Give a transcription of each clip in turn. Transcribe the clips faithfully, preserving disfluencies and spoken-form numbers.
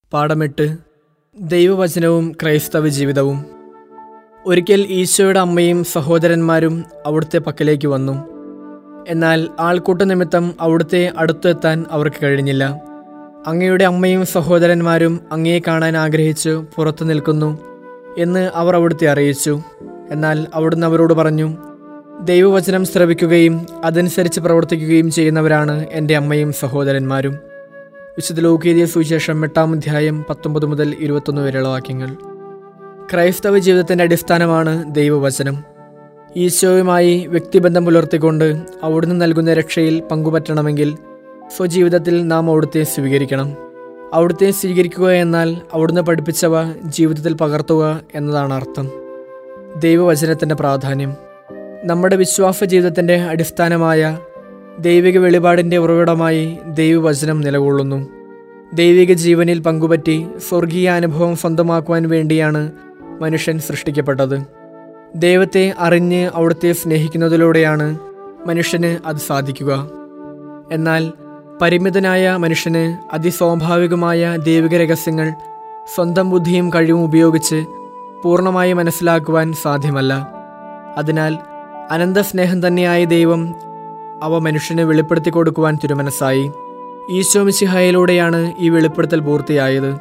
പാഠമെട്ട്. ദൈവവചനവും ക്രൈസ്തവ ജീവിതവും. ഒരിക്കൽ ഈശോയുടെ അമ്മയും സഹോദരന്മാരും അവിടുത്തെ പക്കലേക്ക് വന്നു. എന്നാൽ ആൾക്കൂട്ട നിമിത്തം അവിടുത്തെ അടുത്തെത്താൻ അവർക്ക് കഴിഞ്ഞില്ല. അങ്ങയുടെ അമ്മയും സഹോദരന്മാരും അങ്ങയെ കാണാൻ ആഗ്രഹിച്ചു പുറത്തു നിൽക്കുന്നു എന്ന് അവർ അവിടുത്തെ അറിയിച്ചു. എന്നാൽ അവിടുന്ന് അവരോട് പറഞ്ഞു, ദൈവവചനം ശ്രവിക്കുകയും അതനുസരിച്ച് പ്രവർത്തിക്കുകയും ചെയ്യുന്നവരാണ് എൻ്റെ അമ്മയും സഹോദരന്മാരും. വിശുദ്ധ ലൂക്കോസ് സുവിശേഷം എട്ടാം അധ്യായം പത്തൊമ്പത് മുതൽ ഇരുപത്തൊന്ന് വരെയുള്ള വാക്യങ്ങൾ. ക്രൈസ്തവ ജീവിതത്തിൻ്റെ അടിസ്ഥാനമാണ് ദൈവവചനം. ഈശോയുമായി വ്യക്തിബന്ധം പുലർത്തിക്കൊണ്ട് അവിടുന്ന് നൽകുന്ന രക്ഷയിൽ പങ്കുപറ്റണമെങ്കിൽ സ്വജീവിതത്തിൽ നാം അവിടുത്തെ സ്വീകരിക്കണം. അവിടുത്തെ സ്വീകരിക്കുക എന്നാൽ അവിടുന്ന് പഠിപ്പിച്ചവ ജീവിതത്തിൽ പകർത്തുക എന്നതാണ് അർത്ഥം. ദൈവവചനത്തിൻ്റെ പ്രാധാന്യം. നമ്മുടെ വിശ്വാസ ജീവിതത്തിൻ്റെ അടിസ്ഥാനമായ ദൈവിക വെളിപാടിൻ്റെ ഉറവിടമായി ദൈവവചനം നിലകൊള്ളുന്നു. ദൈവിക ജീവനിൽ പങ്കുപറ്റി സ്വർഗീയ അനുഭവം സ്വന്തമാക്കുവാൻ വേണ്ടിയാണ് മനുഷ്യൻ സൃഷ്ടിക്കപ്പെട്ടത്. ദൈവത്തെ അറിഞ്ഞ് അവിടുത്തെ സ്നേഹിക്കുന്നതിലൂടെയാണ് മനുഷ്യന് അത് സാധിക്കുക. എന്നാൽ പരിമിതനായ മനുഷ്യന് അതിസ്വാഭാവികമായ ദൈവിക രഹസ്യങ്ങൾ സ്വന്തം ബുദ്ധിയും കഴിവും ഉപയോഗിച്ച് പൂർണ്ണമായി മനസ്സിലാക്കുവാൻ സാധ്യമല്ല. അതിനാൽ അനന്തസ്നേഹം തന്നെയായ ദൈവം അവ മനുഷ്യന് വെളിപ്പെടുത്തി കൊടുക്കുവാൻ തിരുമനസ്സായി. ഈശോ മിശിഹായിലൂടെയാണ് ഈ വെളിപ്പെടുത്തൽ പൂർത്തിയായത്.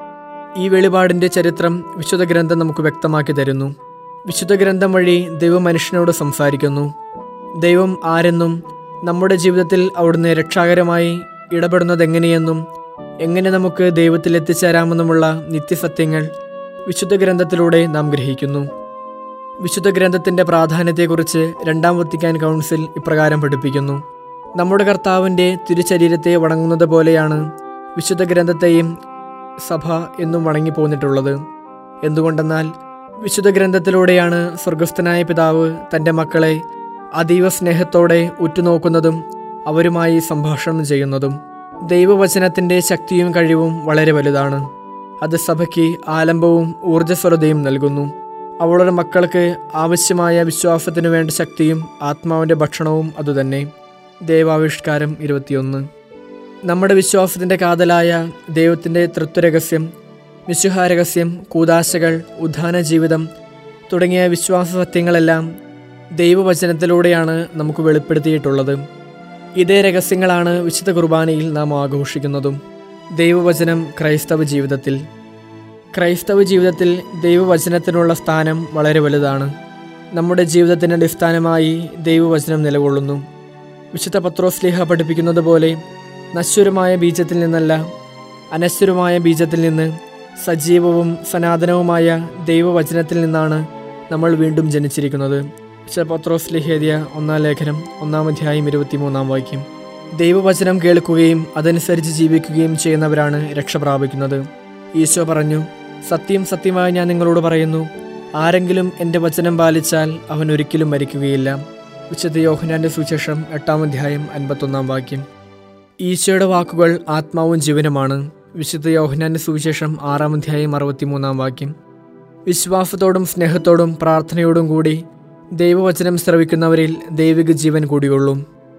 ഈ വെളിപാടിൻ്റെ ചരിത്രം വിശുദ്ധ ഗ്രന്ഥം നമുക്ക് വ്യക്തമാക്കി തരുന്നു. വിശുദ്ധ ഗ്രന്ഥം വഴി ദൈവം മനുഷ്യനോട് സംസാരിക്കുന്നു. ദൈവം ആരെന്നും നമ്മുടെ ജീവിതത്തിൽ അവിടുന്ന് രക്ഷാകരമായി ഇടപെടുന്നതെങ്ങനെയെന്നും എങ്ങനെ നമുക്ക് ദൈവത്തിൽ എത്തിച്ചേരാമെന്നുമുള്ള നിത്യസത്യങ്ങൾ വിശുദ്ധ ഗ്രന്ഥത്തിലൂടെ നാം ഗ്രഹിക്കുന്നു. വിശുദ്ധ ഗ്രന്ഥത്തിൻ്റെ പ്രാധാന്യത്തെക്കുറിച്ച് രണ്ടാം വത്തിക്കാൻ കൗൺസിൽ ഇപ്രകാരം പഠിപ്പിക്കുന്നു. നമ്മുടെ കർത്താവിൻ്റെ തിരുശരീരത്തെ വണങ്ങുന്നത് പോലെയാണ് വിശുദ്ധ ഗ്രന്ഥത്തെയും സഭ എന്നും വണങ്ങിപ്പോന്നിട്ടുള്ളത്. എന്തുകൊണ്ടെന്നാൽ വിശുദ്ധ ഗ്രന്ഥത്തിലൂടെയാണ് സ്വർഗസ്ഥനായ പിതാവ് തൻ്റെ മക്കളെ അതീവ സ്നേഹത്തോടെ ഉറ്റുനോക്കുന്നതും അവരുമായി സംഭാഷണം ചെയ്യുന്നതും. ദൈവവചനത്തിൻ്റെ ശക്തിയും കഴിവും വളരെ വലുതാണ്. അത് സഭയ്ക്ക് ആലംബവും ഊർജ്ജസ്വലതയും നൽകുന്നു. അവളുടെ മക്കൾക്ക് ആവശ്യമായ വിശ്വാസത്തിനു വേണ്ട ശക്തിയും ആത്മാവിൻ്റെ ഭക്ഷണവും അതുതന്നെ. ദൈവാവിഷ്കാരം ഇരുപത്തിയൊന്ന്. നമ്മുടെ വിശ്വാസത്തിൻ്റെ കാതലായ ദൈവത്തിൻ്റെ തൃത്വരഹസ്യം, മിശിഹാരഹസ്യം, കൂദാശകൾ, ഉദ്ധാന ജീവിതം തുടങ്ങിയ വിശ്വാസ സത്യങ്ങളെല്ലാം ദൈവവചനത്തിലൂടെയാണ് നമുക്ക് വെളിപ്പെടുത്തിയിട്ടുള്ളത്. ഇതേ രഹസ്യങ്ങളാണ് വിശുദ്ധ കുർബാനയിൽ നാം ആഘോഷിക്കുന്നതും. ദൈവവചനം ക്രൈസ്തവ ജീവിതത്തിൽ. ക്രൈസ്തവ ജീവിതത്തിൽ ദൈവവചനത്തിനുള്ള സ്ഥാനം വളരെ വലുതാണ്. നമ്മുടെ ജീവിതത്തിൻ്റെ അടിസ്ഥാനമായി ദൈവവചനം നിലകൊള്ളുന്നു. വിശുദ്ധ പത്രോസ്ലീഹ പഠിപ്പിക്കുന്നത് പോലെ നശ്വരമായ ബീജത്തിൽ നിന്നല്ല, അനശ്വരമായ ബീജത്തിൽ നിന്ന് സജീവവും സനാതനവുമായ ദൈവവചനത്തിൽ നിന്നാണ് നമ്മൾ വീണ്ടും ജനിച്ചിരിക്കുന്നത്. വിശുദ്ധ പത്രോസ്ലീഹേതിയ ഒന്നാം ലേഖനം ഒന്നാം അധ്യായം ഇരുപത്തിമൂന്നാം വാക്യം. ദൈവവചനം കേൾക്കുകയും അതനുസരിച്ച് ജീവിക്കുകയും ചെയ്യുന്നവരാണ് രക്ഷ പ്രാപിക്കുന്നത്. ഈശോ പറഞ്ഞു, സത്യം സത്യമായി ഞാൻ നിങ്ങളോട് പറയുന്നു, ആരെങ്കിലും എൻ്റെ വചനം പാലിച്ചാൽ അവൻ ഒരിക്കലും മരിക്കുകയില്ല. വിശുദ്ധ യോഹന്നാൻ്റെ സുവിശേഷം എട്ടാം അധ്യായം അൻപത്തൊന്നാം വാക്യം. ഈശോയുടെ വാക്കുകൾ ആത്മാവും ജീവനുമാണ്. വിശുദ്ധ യോഹന്നാൻ്റെ സുവിശേഷം ആറാം അധ്യായം അറുപത്തിമൂന്നാം വാക്യം. വിശ്വാസത്തോടും സ്നേഹത്തോടും പ്രാർത്ഥനയോടും കൂടി ദൈവവചനം ശ്രവിക്കുന്നവരിൽ ദൈവിക ജീവൻ കൂടിയുള്ളൂ.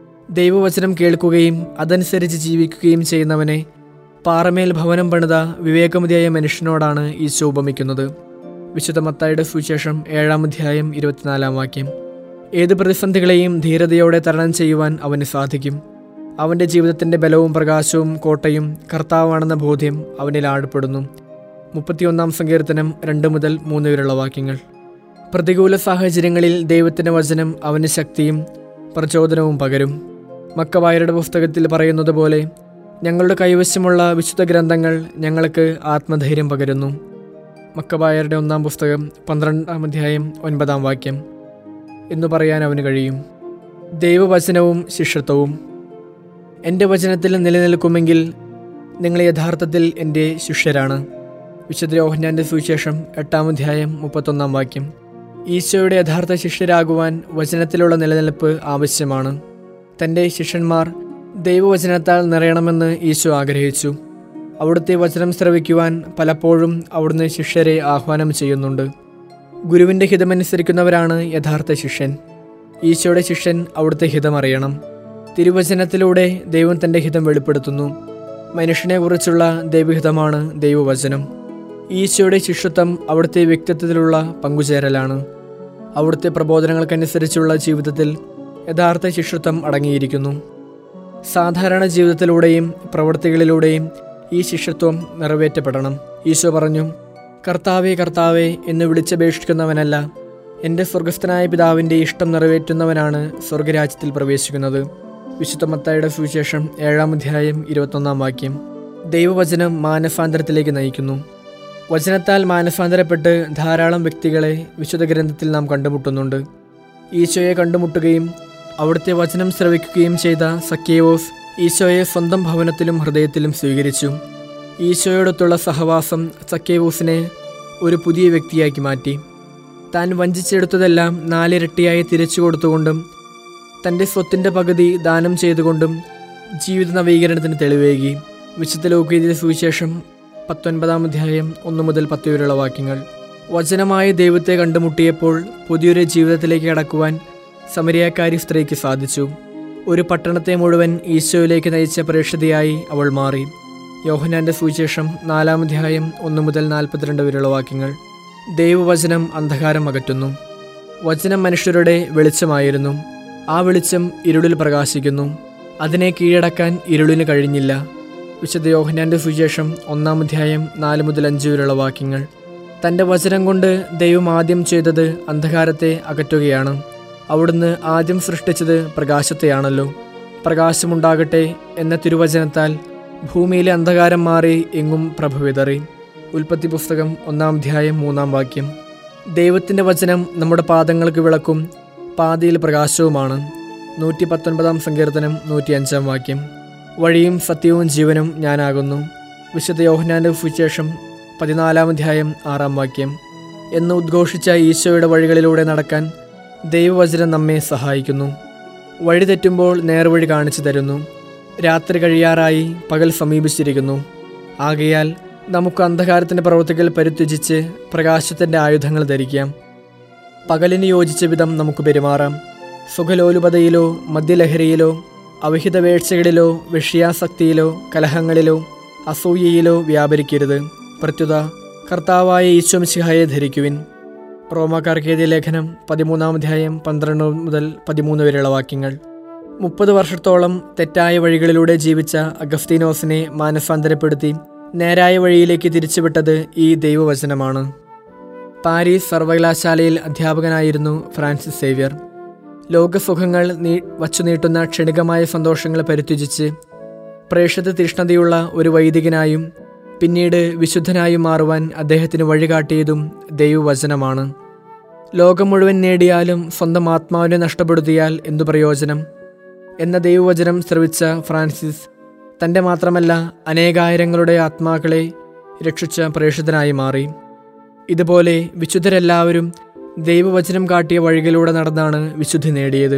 ദൈവവചനം കേൾക്കുകയും അതനുസരിച്ച് ജീവിക്കുകയും ചെയ്യുന്നവനെ പാറമേൽ ഭവനം പണിത വിവേകമതിയായ മനുഷ്യനോടാണ് ഈശോ ഉപമിക്കുന്നത്. വിശുദ്ധ മത്തായിയുടെ സുവിശേഷം ഏഴാം അധ്യായം ഇരുപത്തിനാലാം വാക്യം. ഏത് പ്രതിസന്ധികളെയും ധീരതയോടെ തരണം ചെയ്യുവാൻ അവന് സാധിക്കും. അവൻ്റെ ജീവിതത്തിൻ്റെ ബലവും പ്രകാശവും കോട്ടയും കർത്താവാണെന്ന ബോധ്യം അവനിൽ ആഴപ്പെടുന്നു. മുപ്പത്തിയൊന്നാം സങ്കീർത്തനം രണ്ട് മുതൽ മൂന്ന് വരെയുള്ള വാക്യങ്ങൾ. പ്രതികൂല സാഹചര്യങ്ങളിൽ ദൈവത്തിൻ്റെ വചനം അവന് ശക്തിയും പ്രചോദനവും പകരും. മക്കവായരുടെ പുസ്തകത്തിൽ പറയുന്നത് പോലെ ഞങ്ങളുടെ കൈവശമുള്ള വിശുദ്ധ ഗ്രന്ഥങ്ങൾ ഞങ്ങൾക്ക് ആത്മധൈര്യം പകരുന്നു. മക്കവായരുടെ ഒന്നാം പുസ്തകം പന്ത്രണ്ടാം അധ്യായം ഒൻപതാം വാക്യം എന്നു പറയാൻ അവന് കഴിയും. ദൈവവചനവും ശിഷ്യത്വവും. എൻ്റെ വചനത്തിൽ നിലനിൽക്കുമെങ്കിൽ നിങ്ങൾ യഥാർത്ഥത്തിൽ എൻ്റെ ശിഷ്യരാണ്. വിശുദ്ധ യോഹന്നാൻ്റെ സുവിശേഷം എട്ടാം അധ്യായം മുപ്പത്തൊന്നാം വാക്യം. ഈശോയുടെ യഥാർത്ഥ ശിഷ്യരാകുവാൻ വചനത്തിലുള്ള നിലനിൽപ്പ് ആവശ്യമാണ്. തൻ്റെ ശിഷ്യന്മാർ ദൈവവചനത്താൽ നിറയണമെന്ന് ഈശോ ആഗ്രഹിച്ചു. അവിടുത്തെ വചനം ശ്രവിക്കുവാൻ പലപ്പോഴും അവിടുന്ന് ശിഷ്യരെ ആഹ്വാനം ചെയ്യുന്നുണ്ട്. ഗുരുവിൻ്റെ ഹിതമനുസരിക്കുന്നവരാണ് യഥാർത്ഥ ശിഷ്യൻ. ഈശോയുടെ ശിഷ്യൻ അവിടുത്തെ ഹിതം അറിയണം. തിരുവചനത്തിലൂടെ ദൈവം തൻ്റെ ഹിതം വെളിപ്പെടുത്തുന്നു. മനുഷ്യനെക്കുറിച്ചുള്ള ദൈവഹിതമാണ് ദൈവവചനം. ഈശോയുടെ ശിഷ്യത്വം അവിടുത്തെ വ്യക്തിത്വത്തിലുള്ള പങ്കുചേരലാണ്. അവിടുത്തെ പ്രബോധനങ്ങൾക്കനുസരിച്ചുള്ള ജീവിതത്തിൽ യഥാർത്ഥ ശിഷ്യത്വം അടങ്ങിയിരിക്കുന്നു. സാധാരണ ജീവിതത്തിലൂടെയും പ്രവൃത്തികളിലൂടെയും ഈ ശിഷ്യത്വം നിറവേറ്റപ്പെടണം. ഈശോ പറഞ്ഞു, കർത്താവേ കർത്താവേ എന്ന് വിളിച്ചപേക്ഷിക്കുന്നവനല്ല, എൻ്റെ സ്വർഗസ്ഥനായ പിതാവിൻ്റെ ഇഷ്ടം നിറവേറ്റുന്നവനാണ് സ്വർഗരാജ്യത്തിൽ പ്രവേശിക്കുന്നത്. വിശുദ്ധ മത്തായിയുടെ സുവിശേഷം ഏഴാം അധ്യായം ഇരുപത്തൊന്നാം വാക്യം. ദൈവവചനം മാനസാന്തരത്തിലേക്ക് നയിക്കുന്നു. വചനത്താൽ മാനസാന്തരപ്പെട്ട് ധാരാളം വ്യക്തികളെ വിശുദ്ധ ഗ്രന്ഥത്തിൽ നാം കണ്ടുമുട്ടുന്നുണ്ട്. ഈശോയെ കണ്ടുമുട്ടുകയും അവിടുത്തെ വചനം ശ്രവിക്കുകയും ചെയ്ത സക്കേവോസ് ഈശോയെ സ്വന്തം ഭവനത്തിലും ഹൃദയത്തിലും സ്വീകരിച്ചു. ഈശോയോടൊത്തുള്ള സഹവാസം സക്കേവോസിനെ ഒരു പുതിയ വ്യക്തിയാക്കി മാറ്റി. താൻ വഞ്ചിച്ചെടുത്തതെല്ലാം നാലിരട്ടിയായി തിരിച്ചു കൊടുത്തുകൊണ്ടും തൻ്റെ സ്വത്തിൻ്റെ പകുതി ദാനം ചെയ്തുകൊണ്ടും ജീവിത നവീകരണത്തിന് തെളിവേകി. വിശുദ്ധ ലൂക്കോസിന്റെ സുവിശേഷം പത്തൊൻപതാം അധ്യായം ഒന്ന് മുതൽ പത്ത് വരെയുള്ള വാക്യങ്ങൾ. വചനമായ ദൈവത്തെ കണ്ടുമുട്ടിയപ്പോൾ പുതിയൊരു ജീവിതത്തിലേക്ക് കടക്കുവാൻ സമരിയാക്കാരി സ്ത്രീക്ക് സാധിച്ചു. ഒരു പട്ടണത്തെ മുഴുവൻ ഈശോയിലേക്ക് നയിച്ച പ്രേക്ഷിതയായി അവൾ മാറി. യോഹന്നാന്റെ സുവിശേഷം നാലാം അധ്യായം ഒന്ന് മുതൽ നാൽപ്പത്തിരണ്ട് വരെയുള്ള വാക്യങ്ങൾ. ദൈവവചനം അന്ധകാരം അകറ്റുന്നു. വചനം മനുഷ്യരുടെ വെളിച്ചമായിരുന്നു. ആ വെളിച്ചം ഇരുളിൽ പ്രകാശിക്കുന്നു. അതിനെ കീഴടക്കാൻ ഇരുളിന് കഴിഞ്ഞില്ല. വിശുദ്ധ യോഹന്നാന്റെ സുവിശേഷം ഒന്നാം അധ്യായം നാല് മുതൽ അഞ്ച് വരെയുള്ള വാക്യങ്ങൾ. തൻ്റെ വചനം കൊണ്ട് ദൈവം ആദ്യം ചെയ്തത് അന്ധകാരത്തെ അകറ്റുകയാണ്. അവിടുന്ന് ആദ്യം സൃഷ്ടിച്ചത് പ്രകാശത്തെയാണല്ലോ. പ്രകാശമുണ്ടാകട്ടെ എന്ന തിരുവചനത്താൽ ഭൂമിയിലെ അന്ധകാരം മാറി എങ്ങും പ്രഭ വിതറി. ഉൽപ്പത്തി പുസ്തകം ഒന്നാം അധ്യായം മൂന്നാം വാക്യം. ദൈവത്തിൻ്റെ വചനം നമ്മുടെ പാദങ്ങൾക്ക് വിളക്കും പാതിയിൽ പ്രകാശവുമാണ്. നൂറ്റി പത്തൊൻപതാം സങ്കീർത്തനം നൂറ്റി അഞ്ചാം വാക്യം. വഴിയും സത്യവും ജീവനും ഞാനാകുന്നു. വിശുദ്ധ യോഹന്നാന്റെ സുവിശേഷം പതിനാലാം അധ്യായം ആറാം വാക്യം. എന്ന് ഉദ്ഘോഷിച്ച ഈശോയുടെ വഴികളിലൂടെ നടക്കാൻ ദൈവവചനം നമ്മെ സഹായിക്കുന്നു. വഴി തെറ്റുമ്പോൾ നേർവഴി കാണിച്ചു തരുന്നു. രാത്രി കഴിയാറായി, പകൽ സമീപിച്ചിരിക്കുന്നു. ആകയാൽ നമുക്ക് അന്ധകാരത്തിൻ്റെ പ്രവൃത്തികൾ പരിത്യജിച്ച് പ്രകാശത്തിൻ്റെ ആയുധങ്ങൾ ധരിക്കാം. പകലിന് യോജിച്ച വിധം നമുക്ക് പെരുമാറാം. സുഖലോലുപതയിലോ മദ്യലഹരിയിലോ അവിഹിത വേഴ്ചകളിലോ വിഷയാസക്തിയിലോ കലഹങ്ങളിലോ അസൂയയിലോ വ്യാപരിക്കരുത്. പ്രത്യുത കർത്താവായ ഈശോ മിശിഹായെ ധരിക്കുവിൻ. റോമാക്കാർക്ക് എഴുതിയ ലേഖനം പതിമൂന്നാം അധ്യായം പന്ത്രണ്ട് മുതൽ പതിമൂന്ന് വരെയുള്ള വാക്യങ്ങൾ. മുപ്പത് വർഷത്തോളം തെറ്റായ വഴികളിലൂടെ ജീവിച്ച അഗസ്തീനോസിനെ മാനസാന്തരപ്പെടുത്തി നേരായ വഴിയിലേക്ക് തിരിച്ചുവിട്ടത് ഈ ദൈവവചനമാണ്. പാരീസ് സർവകലാശാലയിൽ അധ്യാപകനായിരുന്നു ഫ്രാൻസിസ് സേവ്യർ. ലോകസുഖങ്ങൾ നീ വച്ചു നീട്ടുന്ന ക്ഷണികമായ സന്തോഷങ്ങൾ പരിത്യജിച്ച് പ്രേക്ഷിത തീഷ്ണതയുള്ള ഒരു വൈദികനായും പിന്നീട് വിശുദ്ധനായും മാറുവാൻ അദ്ദേഹത്തിന് വഴികാട്ടിയതും ദൈവവചനമാണ്. ലോകം മുഴുവൻ നേടിയാലും സ്വന്തം ആത്മാവിനെ നഷ്ടപ്പെടുത്തിയാൽ എന്തു പ്രയോജനം എന്ന ദൈവവചനം ശ്രവിച്ച ഫ്രാൻസിസ് തൻ്റെ മാത്രമല്ല അനേകായിരങ്ങളുടെ ആത്മാക്കളെ രക്ഷിച്ച പ്രേക്ഷിതനായി മാറി. ഇതുപോലെ വിശുദ്ധരെല്ലാവരും ദൈവവചനം കാട്ടിയ വഴികളിലൂടെ നടന്നാണ് വിശുദ്ധി നേടിയത്.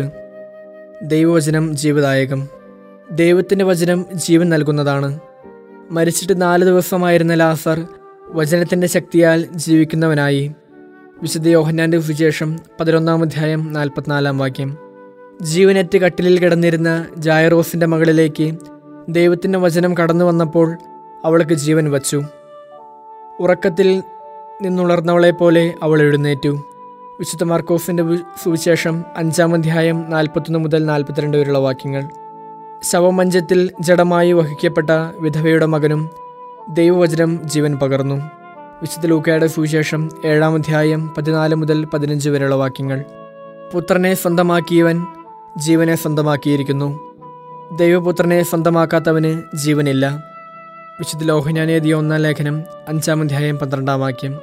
ദൈവവചനം ജീവദായകം. ദൈവത്തിൻ്റെ വചനം ജീവൻ നൽകുന്നതാണ്. മരിച്ചിട്ട് നാല് ദിവസമായിരുന്ന ലാസർ വചനത്തിൻ്റെ ശക്തിയാൽ ജീവിക്കുന്നവനായി. വിശുദ്ധ യോഹന്നാന്റെ സുവിശേഷം പതിനൊന്നാം അധ്യായം നാൽപ്പത്തിനാലാം വാക്യം. ജീവനറ്റ് കട്ടിലിൽ കിടന്നിരുന്ന ജായറോസിൻ്റെ മകളിലേക്ക് ദൈവത്തിൻ്റെ വചനം കടന്നു വന്നപ്പോൾ അവൾക്ക് ജീവൻ വച്ചു. ഉറക്കത്തിൽ നിന്നുണർന്നവളെപ്പോലെ അവൾ എഴുന്നേറ്റു. വിശുദ്ധ മാർക്കോസിൻ്റെ സുവിശേഷം അഞ്ചാം അധ്യായം നാൽപ്പത്തൊന്ന് മുതൽ നാൽപ്പത്തിരണ്ട് വരെയുള്ള വാക്യങ്ങൾ. ശവമഞ്ചത്തിൽ ജഡമായി വഹിക്കപ്പെട്ട വിധവയുടെ മകനും ദൈവവചനം ജീവൻ പകർന്നു. വിശുദ്ധ ലൂക്കയുടെ സുവിശേഷം ഏഴാം അധ്യായം പതിനാല് മുതൽ പതിനഞ്ച് വരെയുള്ള വാക്യങ്ങൾ. പുത്രനെ സ്വന്തമാക്കിയവൻ ജീവനെ സ്വന്തമാക്കിയിരിക്കുന്നു. ദൈവപുത്രനെ സ്വന്തമാക്കാത്തവന് ജീവനില്ല. വിശുദ്ധ യോഹന്നാന്റെ എഴുതിയ ഒന്നാം ലേഖനം അഞ്ചാം അധ്യായം പന്ത്രണ്ടാം വാക്യം.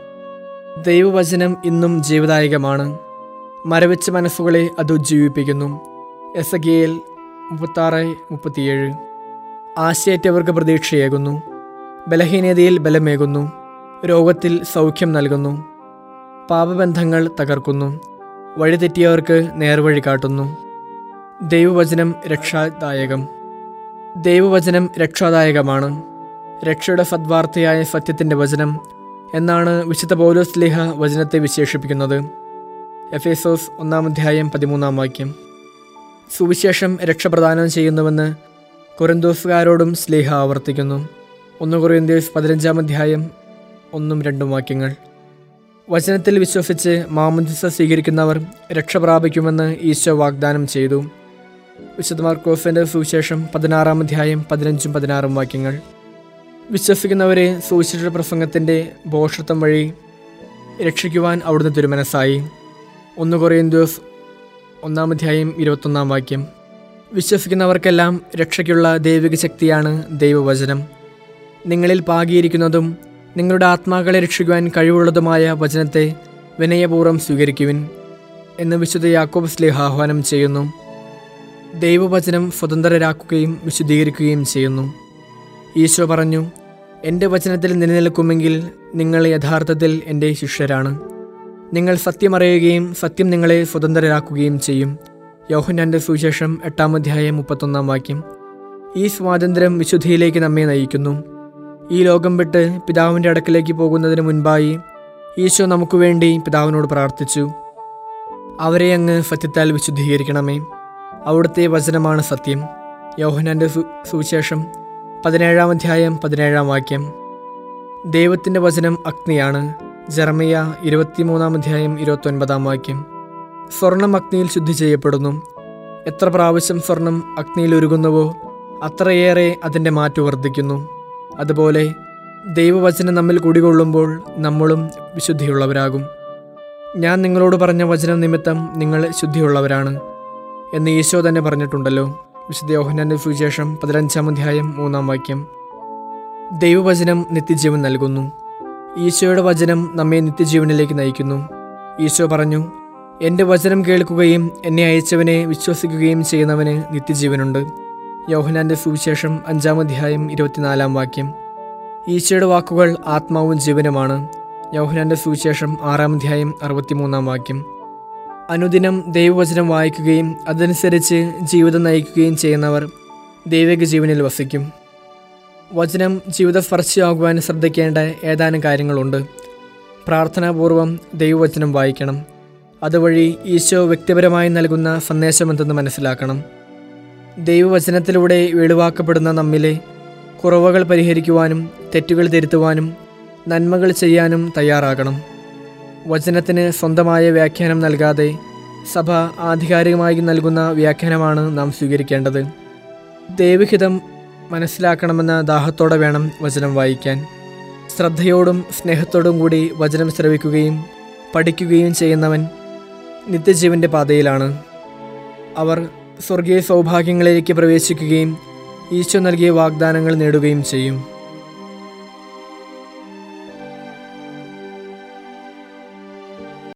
ദൈവവചനം ഇന്നും ജീവദായകമാണ്. മരവിച്ച മനസ്സുകളെ അത് ഉജ്ജീവിപ്പിക്കുന്നു. എസെക്കിയേൽ മുപ്പത്താറ് മുപ്പത്തിയേഴ്. ആശയറ്റവർക്ക് പ്രതീക്ഷയേകുന്നു. ബലഹീനതയിൽ ബലമേകുന്നു. രോഗത്തിൽ സൗഖ്യം നൽകുന്നു. പാപബന്ധങ്ങൾ തകർക്കുന്നു. വഴിതെറ്റിയവർക്ക് നേർവഴി കാട്ടുന്നു. ദൈവവചനം രക്ഷാദായകം. ദൈവവചനം രക്ഷാദായകമാണ്. രക്ഷയുടെ സദ്വാർത്തയായ സത്യത്തിൻ്റെ വചനം എന്നാണ് വിശുദ്ധ പൗലോസ് ശ്ലീഹ വചനത്തെ വിശേഷിപ്പിക്കുന്നത്. എഫേസോസ് ഒന്നാം അധ്യായം പതിമൂന്നാം വാക്യം. സുവിശേഷം രക്ഷ പ്രദാനം ചെയ്യുന്നുവെന്ന് കൊരിന്തോസുകാരോടും ശ്ലീഹ ആവർത്തിക്കുന്നു. ഒന്ന് കൊരിന്ത്യസ് പതിനഞ്ചാം അധ്യായം ഒന്നും രണ്ടും വാക്യങ്ങൾ. വചനത്തിൽ വിശ്വസിച്ച് മാമോദീസ സ്വീകരിക്കുന്നവർ രക്ഷ പ്രാപിക്കുമെന്ന് ഈശോ വാഗ്ദാനം ചെയ്തു. വിശുദ്ധ മാർക്കോസിന്റെ സുവിശേഷം പതിനാറാം അധ്യായം പതിനഞ്ചും പതിനാറും വാക്യങ്ങൾ. വിശ്വസിക്കുന്നവരെ സുവിശേഷ പ്രസംഗത്തിൻ്റെ ഭോഷത്വം വഴി രക്ഷിക്കുവാൻ അവിടുന്ന് തിരുമനസ്സായി. ഒന്ന് കൊരിന്ത്യസ് ഒന്നാം അധ്യായം ഇരുപത്തൊന്നാം വാക്യം. വിശ്വസിക്കുന്നവർക്കെല്ലാം രക്ഷയ്ക്കുള്ള ദൈവിക ശക്തിയാണ് ദൈവവചനം. നിങ്ങളിൽ പാകിയിരിക്കുന്നതും നിങ്ങളുടെ ആത്മാക്കളെ രക്ഷിക്കുവാൻ കഴിവുള്ളതുമായ വചനത്തെ വിനയപൂർവ്വം സ്വീകരിക്കുവിൻ എന്ന് വിശുദ്ധ യാക്കോബ് ശ്ലീഹ ആഹ്വാനം ചെയ്യുന്നു. ദൈവവചനം സ്വതന്ത്രരാക്കുകയും വിശുദ്ധീകരിക്കുകയും ചെയ്യുന്നു. ഈശോ പറഞ്ഞു, എൻ്റെ വചനത്തിൽ നിലനിൽക്കുമെങ്കിൽ നിങ്ങൾ യഥാർത്ഥത്തിൽ എൻ്റെ ശിഷ്യരാണ്. നിങ്ങൾ സത്യമറിയുകയും സത്യം നിങ്ങളെ സ്വതന്ത്രരാക്കുകയും ചെയ്യും. യോഹന്നാൻ്റെ സുവിശേഷം എട്ടാം അധ്യായം മുപ്പത്തൊന്നാം വാക്യം. ഈ സ്വാതന്ത്ര്യം വിശുദ്ധിയിലേക്ക് നമ്മെ നയിക്കുന്നു. ഈ ലോകം വിട്ട് പിതാവിൻ്റെ അടുക്കലേക്ക് പോകുന്നതിന് മുൻപായി ഈശോ നമുക്ക് വേണ്ടി പിതാവിനോട് പ്രാർത്ഥിച്ചു, അവരെ അങ്ങ് സത്യത്താൽ വിശുദ്ധീകരിക്കണമേ. അവിടുത്തെ വചനമാണ് സത്യം. യോഹന്നാൻ്റെ സു സുവിശേഷം പതിനേഴാം അധ്യായം പതിനേഴാം വാക്യം. ദൈവത്തിൻ്റെ വചനം അഗ്നിയാണ്. ജെറമിയ ഇരുപത്തിമൂന്നാം അധ്യായം ഇരുപത്തൊൻപതാം വാക്യം. സ്വർണം അഗ്നിയിൽ ശുദ്ധി ചെയ്യപ്പെടുന്നു. എത്ര പ്രാവശ്യം സ്വർണം അഗ്നിയിൽ ഉരുകുന്നുവോ അത്രയേറെ അതിൻ്റെ മാറ്റു വർദ്ധിക്കുന്നു. അതുപോലെ ദൈവവചനം നമ്മിൽ കുടികൊള്ളുമ്പോൾ നമ്മളും വിശുദ്ധിയുള്ളവരാകും. ഞാൻ നിങ്ങളോട് പറഞ്ഞ വചനം നിമിത്തം നിങ്ങൾ ശുദ്ധിയുള്ളവരാണ് എന്ന് ഈശോ തന്നെ പറഞ്ഞിട്ടുണ്ടല്ലോ. വിശുദ്ധ യോഹന്നാൻ്റെ സുവിശേഷം പതിനഞ്ചാം അധ്യായം മൂന്നാം വാക്യം. ദൈവവചനം നിത്യജീവൻ നൽകുന്നു. ഈശോയുടെ വചനം നമ്മെ നിത്യജീവനിലേക്ക് നയിക്കുന്നു. ഈശോ പറഞ്ഞു, എൻ്റെ വചനം കേൾക്കുകയും എന്നെ അയച്ചവനെ വിശ്വസിക്കുകയും ചെയ്യുന്നവന് നിത്യജീവനുണ്ട്. യോഹന്നാൻ്റെ സുവിശേഷം അഞ്ചാം അധ്യായം ഇരുപത്തിനാലാം വാക്യം. ഈശോയുടെ വാക്കുകൾ ആത്മാവും ജീവനുമാണ്. യോഹന്നാൻ്റെ സുവിശേഷം ആറാം അധ്യായം അറുപത്തിമൂന്നാം വാക്യം. അനുദിനം ദൈവവചനം വായിക്കുകയും അതനുസരിച്ച് ജീവിതം നയിക്കുകയും ചെയ്യുന്നവർ ദൈവിക ജീവനിൽ വസിക്കും. വചനം ജീവിതസ്പർശിയാകുവാൻ ശ്രദ്ധിക്കേണ്ട ഏതാനും കാര്യങ്ങളുണ്ട്. പ്രാർത്ഥനാപൂർവം ദൈവവചനം വായിക്കണം. അതുവഴി ഈശോ വ്യക്തിപരമായി നൽകുന്ന സന്ദേശമെന്തെന്ന് മനസ്സിലാക്കണം. ദൈവവചനത്തിലൂടെ വെളിവാക്കപ്പെടുന്ന നമ്മിലെ കുറവുകൾ പരിഹരിക്കുവാനും തെറ്റുകൾ തിരുത്തുവാനും നന്മകൾ ചെയ്യാനും തയ്യാറാകണം. വചനത്തിന് സ്വന്തമായ വ്യാഖ്യാനം നൽകാതെ സഭ ആധികാരികമായി നൽകുന്ന വ്യാഖ്യാനമാണ് നാം സ്വീകരിക്കേണ്ടത്. ദൈവഹിതം മനസ്സിലാക്കണമെന്ന ദാഹത്തോടെ വേണം വചനം വായിക്കാൻ. ശ്രദ്ധയോടും സ്നേഹത്തോടും കൂടി വചനം ശ്രവിക്കുകയും പഠിക്കുകയും ചെയ്യുന്നവൻ നിത്യജീവൻ്റെ പാതയിലാണ്. അവർ സ്വർഗീയ സൗഭാഗ്യങ്ങളിലേക്ക് പ്രവേശിക്കുകയും ഈശോ നൽകിയ വാഗ്ദാനങ്ങൾ നേടുകയും ചെയ്യും.